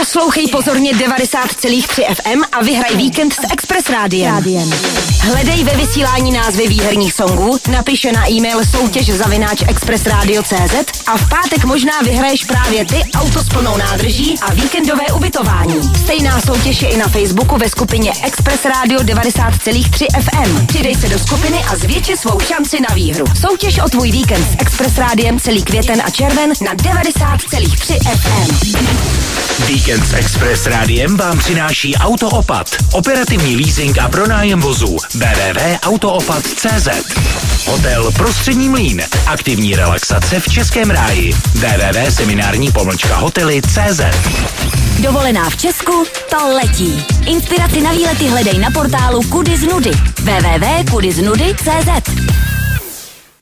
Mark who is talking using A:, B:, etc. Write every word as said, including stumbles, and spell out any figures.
A: Poslouchej pozorně devadesát celá tři ef em a vyhraj víkend s Express Rádiem. Hledej ve vysílání názvy výherních songů, napiš na e-mail soutěž zavináč expressradio tečka cé zet a v pátek možná vyhraješ právě ty auto s plnou nádrží a víkendové ubytování. Stejná soutěž je i na Facebooku ve skupině Express Radio devadesát celá tři ef em. Přidej se do skupiny a zvětši svou šanci na výhru. Soutěž o tvůj víkend s Express Rádiem celý květen a červen na devadesát celá tři ef em.
B: Víkend s Express Rádiem vám přináší Autoopat. Operativní leasing a pronájem vozů. w w w tečka autoopat tečka cé zet. Hotel Prostřední Mlýn. Aktivní relaxace v Českém ráji. w w w tečka seminární pomlčka hotely tečka cé zet.
C: Dovolená v Česku? To letí. Inspiraci na výlety hledej na portálu Kudy z nudy. w w w tečka kudy z nudy tečka cé zet.